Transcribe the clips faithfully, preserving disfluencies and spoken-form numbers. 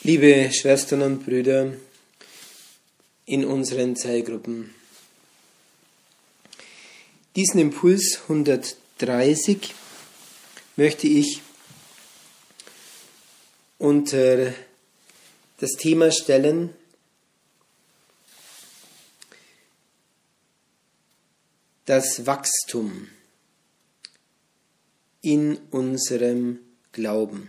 Liebe Schwestern und Brüder in unseren Zellgruppen, diesen Impuls hundertdreißig möchte ich unter das Thema stellen: das Wachstum in unserem Glauben.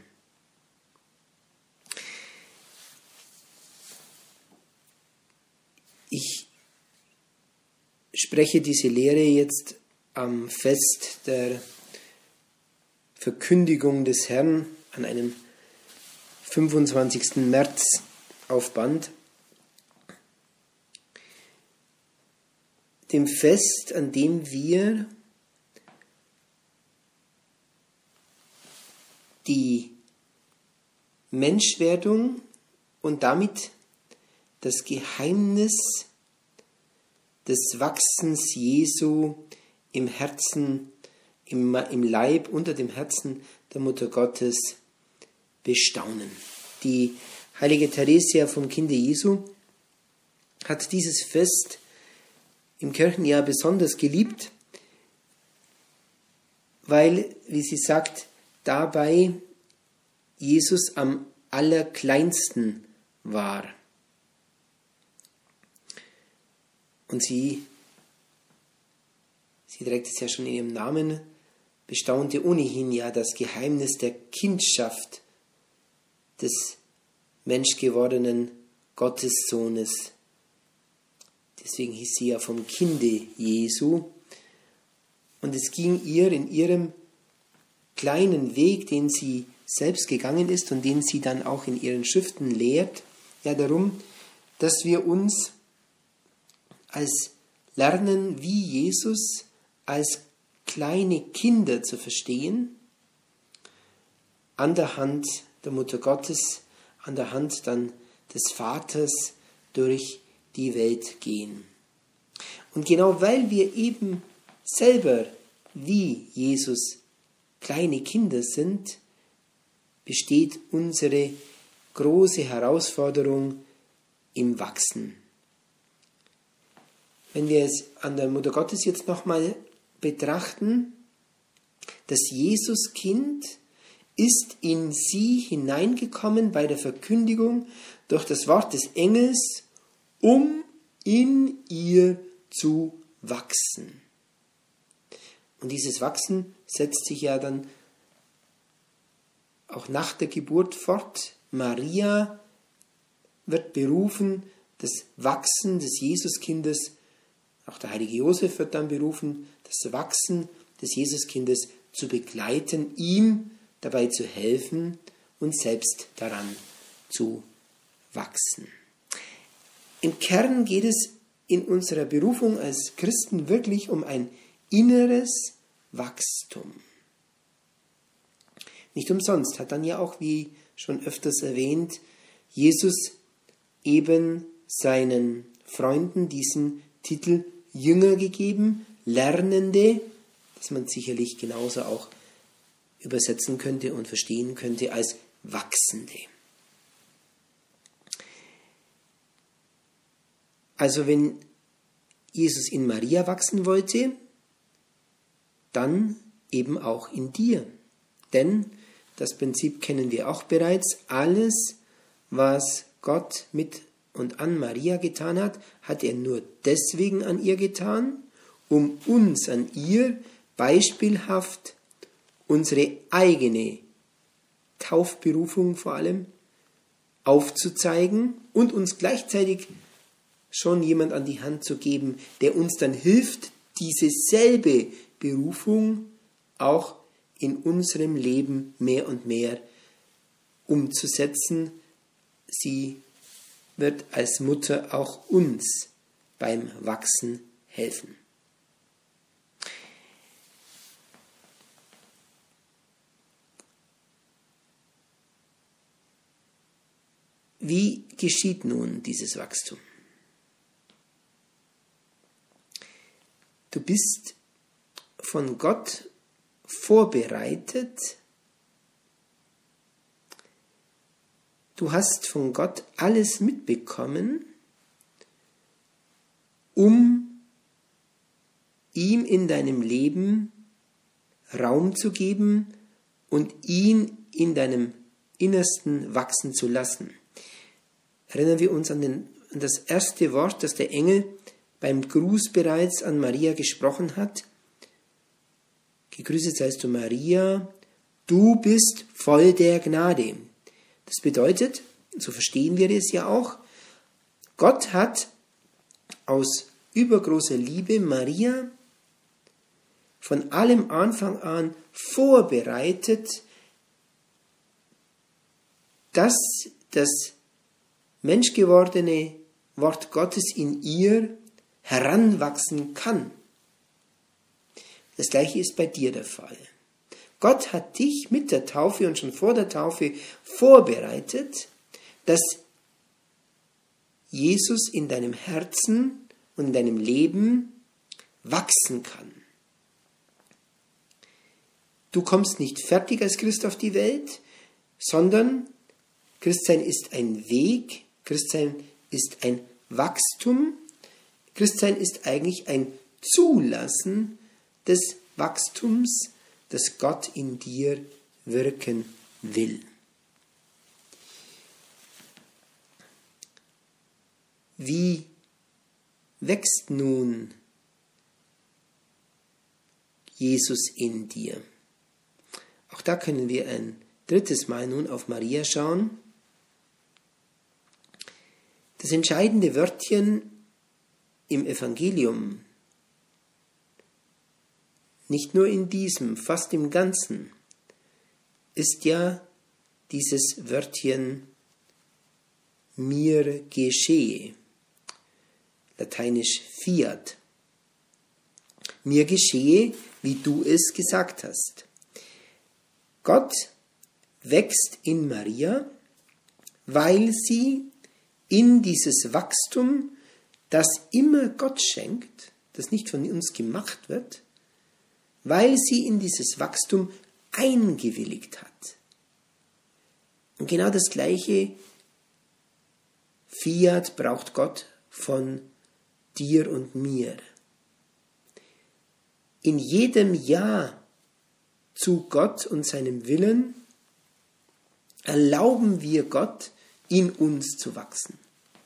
Ich spreche diese Lehre jetzt am Fest der Verkündigung des Herrn an einem fünfundzwanzigsten März auf Band, dem Fest, an dem wir die Menschwerdung und damit das Geheimnis des Wachsens Jesu im Herzen, im, im Leib, unter dem Herzen der Mutter Gottes bestaunen. Die heilige Theresia vom Kinde Jesu hat dieses Fest im Kirchenjahr besonders geliebt, weil, wie sie sagt, dabei Jesus am allerkleinsten war. Und sie, sie trägt es ja schon in ihrem Namen, bestaunte ohnehin ja das Geheimnis der Kindschaft des menschgewordenen Gottessohnes. Deswegen hieß sie ja vom Kinde Jesu. Und es ging ihr in ihrem kleinen Weg, den sie selbst gegangen ist und den sie dann auch in ihren Schriften lehrt, ja darum, dass wir uns als lernen, wie Jesus als kleine Kinder zu verstehen, an der Hand der Mutter Gottes, an der Hand dann des Vaters durch die Welt gehen. Und genau weil wir eben selber wie Jesus kleine Kinder sind, besteht unsere große Herausforderung im Wachsen. Wenn wir es an der Mutter Gottes jetzt nochmal betrachten, das Jesuskind ist in sie hineingekommen bei der Verkündigung durch das Wort des Engels, um in ihr zu wachsen. Und dieses Wachsen setzt sich ja dann auch nach der Geburt fort. Maria wird berufen, das Wachsen des Jesuskindes, auch der heilige Josef wird dann berufen, das Wachsen des Jesuskindes zu begleiten, ihm dabei zu helfen und selbst daran zu wachsen. Im Kern geht es in unserer Berufung als Christen wirklich um ein inneres Wachstum. Nicht umsonst hat dann ja auch, wie schon öfters erwähnt, Jesus eben seinen Freunden diesen Titel Jünger gegeben, Lernende, dass man sicherlich genauso auch übersetzen könnte und verstehen könnte als Wachsende. Also wenn Jesus in Maria wachsen wollte, dann eben auch in dir. Denn, das Prinzip kennen wir auch bereits, alles, was Gott mit und an Maria getan hat, hat er nur deswegen an ihr getan, um uns an ihr beispielhaft unsere eigene Taufberufung vor allem aufzuzeigen und uns gleichzeitig schon jemand an die Hand zu geben, der uns dann hilft, diese selbe Berufung auch in unserem Leben mehr und mehr umzusetzen. Sie wird als Mutter auch uns beim Wachsen helfen. Wie geschieht nun dieses Wachstum? Du bist von Gott vorbereitet, du hast von Gott alles mitbekommen, um ihm in deinem Leben Raum zu geben und ihn in deinem Innersten wachsen zu lassen. Erinnern wir uns an, den, an das erste Wort, das der Engel beim Gruß bereits an Maria gesprochen hat. Gegrüßet seist du, Maria, du bist voll der Gnade. Das bedeutet, so verstehen wir es ja auch, Gott hat aus übergroßer Liebe Maria von allem Anfang an vorbereitet, dass das menschgewordene Wort Gottes in ihr heranwachsen kann. Das Gleiche ist bei dir der Fall. Gott hat dich mit der Taufe und schon vor der Taufe vorbereitet, dass Jesus in deinem Herzen und in deinem Leben wachsen kann. Du kommst nicht fertig als Christ auf die Welt, sondern Christsein ist ein Weg, Christsein ist ein Wachstum, Christsein ist eigentlich ein Zulassen des Wachstums, das Gott in dir wirken will. Wie wächst nun Jesus in dir? Auch da können wir ein drittes Mal nun auf Maria schauen. Das entscheidende Wörtchen im Evangelium, nicht nur in diesem, fast im Ganzen, ist ja dieses Wörtchen mir geschehe, lateinisch fiat. Mir geschehe, wie du es gesagt hast. Gott wächst in Maria, weil sie in dieses Wachstum, das immer Gott schenkt, das nicht von uns gemacht wird, weil sie in dieses Wachstum eingewilligt hat. Und genau das Gleiche, Fiat braucht Gott von dir und mir. In jedem Ja zu Gott und seinem Willen erlauben wir Gott, in uns zu wachsen.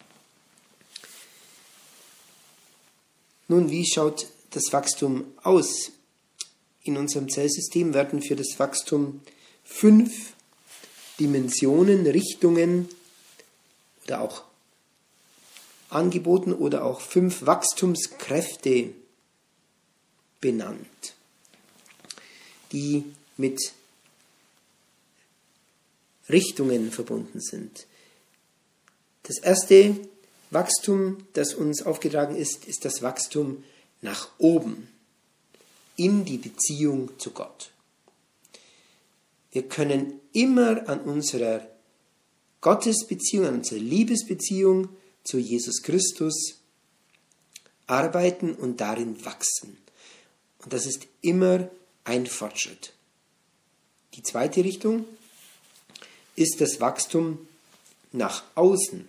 Nun, wie schaut das Wachstum aus? In unserem Zellsystem werden für das Wachstum fünf Dimensionen, Richtungen oder auch angeboten oder auch fünf Wachstumskräfte benannt, die mit Richtungen verbunden sind. Das erste Wachstum, das uns aufgetragen ist, ist das Wachstum nach oben, in die Beziehung zu Gott. Wir können immer an unserer Gottesbeziehung, an unserer Liebesbeziehung zu Jesus Christus arbeiten und darin wachsen. Und das ist immer ein Fortschritt. Die zweite Richtung ist das Wachstum nach außen.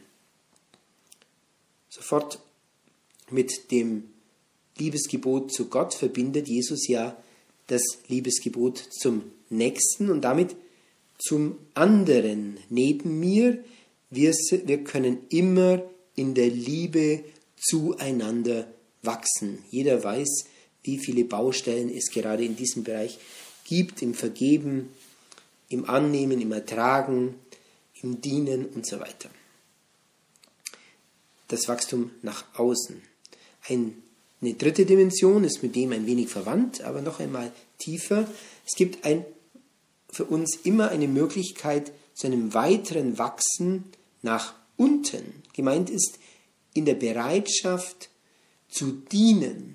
Sofort mit dem Liebesgebot zu Gott verbindet Jesus ja das Liebesgebot zum Nächsten und damit zum anderen neben mir. Wir, wir können immer in der Liebe zueinander wachsen. Jeder weiß, wie viele Baustellen es gerade in diesem Bereich gibt, im Vergeben, im Annehmen, im Ertragen, im Dienen und so weiter. Das Wachstum nach außen. Ein, eine dritte Dimension ist mit dem ein wenig verwandt, aber noch einmal tiefer. Es gibt ein, für uns immer eine Möglichkeit zu einem weiteren Wachsen nach unten. Gemeint ist in der Bereitschaft zu dienen,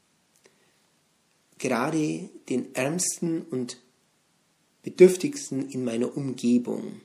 gerade den Ärmsten und Bedürftigsten in meiner Umgebung.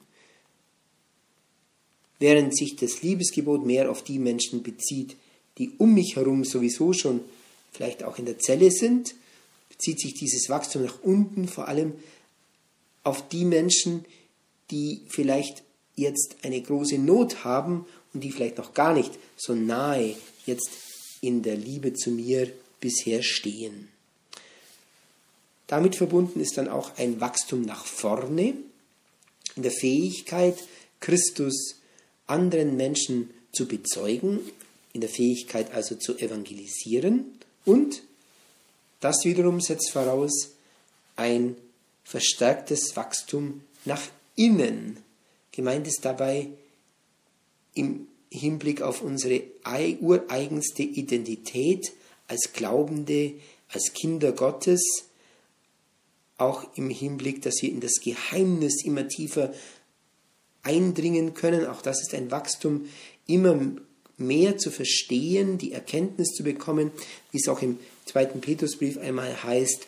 Während sich das Liebesgebot mehr auf die Menschen bezieht, die um mich herum sowieso schon vielleicht auch in der Zelle sind, bezieht sich dieses Wachstum nach unten vor allem auf die Menschen, die vielleicht jetzt eine große Not haben und die vielleicht noch gar nicht so nahe jetzt in der Liebe zu mir bisher stehen. Damit verbunden ist dann auch ein Wachstum nach vorne, in der Fähigkeit, Christus anderen Menschen zu bezeugen, in der Fähigkeit also zu evangelisieren, und das wiederum setzt voraus ein verstärktes Wachstum nach innen. Gemeint ist dabei im Hinblick auf unsere ureigenste Identität als Glaubende, als Kinder Gottes, auch im Hinblick, dass wir in das Geheimnis immer tiefer eindringen können. Auch das ist ein Wachstum, immer mehr zu verstehen, die Erkenntnis zu bekommen, wie es auch im zweiten Petrusbrief einmal heißt,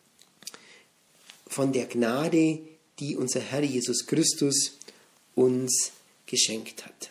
von der Gnade, die unser Herr Jesus Christus uns geschenkt hat.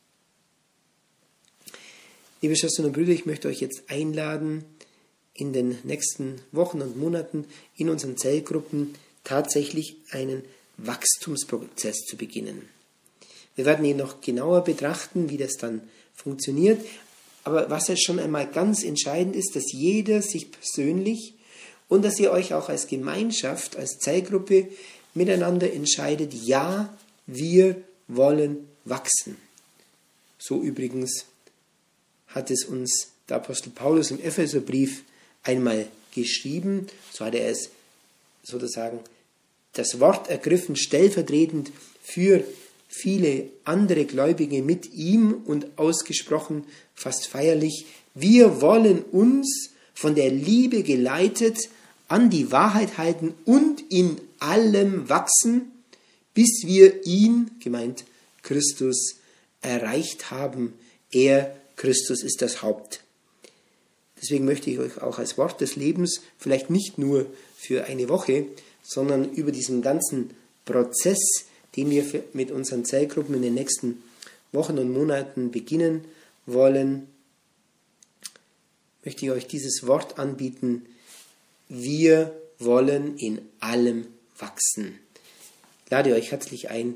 Liebe Schwestern und Brüder, ich möchte euch jetzt einladen, in den nächsten Wochen und Monaten in unseren Zellgruppen tatsächlich einen Wachstumsprozess zu beginnen. Wir werden ihn noch genauer betrachten, wie das dann funktioniert. Aber was jetzt schon einmal ganz entscheidend ist, dass jeder sich persönlich und dass ihr euch auch als Gemeinschaft, als Zellgruppe miteinander entscheidet, ja, wir wollen wachsen. So übrigens hat es uns der Apostel Paulus im Epheserbrief einmal geschrieben, so hat er es sozusagen das Wort ergriffen, stellvertretend für viele andere Gläubige mit ihm und ausgesprochen, fast feierlich: Wir wollen uns von der Liebe geleitet an die Wahrheit halten und in allem wachsen, bis wir ihn, gemeint Christus, erreicht haben. Er, Christus, ist das Haupt. Deswegen möchte ich euch auch als Wort des Lebens, vielleicht nicht nur für eine Woche, sondern über diesen ganzen Prozess, den wir mit unseren Zellgruppen in den nächsten Wochen und Monaten beginnen wollen, möchte ich euch dieses Wort anbieten: Wir wollen in allem wachsen. Ich lade euch herzlich ein,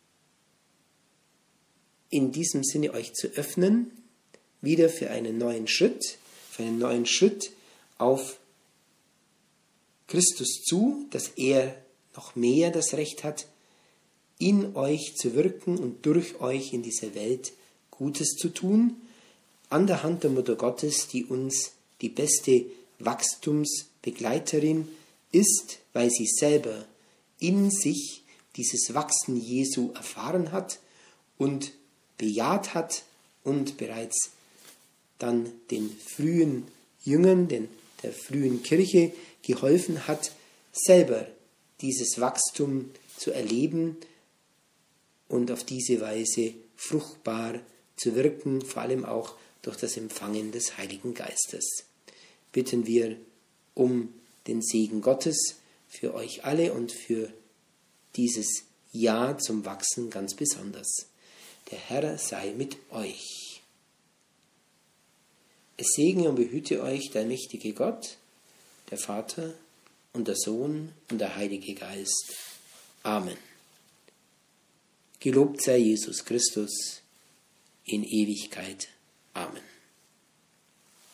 in diesem Sinne euch zu öffnen, wieder für einen neuen Schritt, für einen neuen Schritt auf Christus zu, dass er noch mehr das Recht hat, in euch zu wirken und durch euch in dieser Welt Gutes zu tun, an der Hand der Mutter Gottes, die uns die beste Wachstumsbegleiterin ist, weil sie selber in sich dieses Wachsen Jesu erfahren hat und bejaht hat und bereits dann den frühen Jüngern, den, der frühen Kirche geholfen hat, selber dieses Wachstum zu erleben und auf diese Weise fruchtbar zu wirken, vor allem auch durch das Empfangen des Heiligen Geistes. Bitten wir um den Segen Gottes für euch alle und für dieses Ja zum Wachsen ganz besonders. Der Herr sei mit euch. Es segne und behüte euch der mächtige Gott, der Vater und der Sohn und der Heilige Geist. Amen. Gelobt sei Jesus Christus in Ewigkeit. Amen.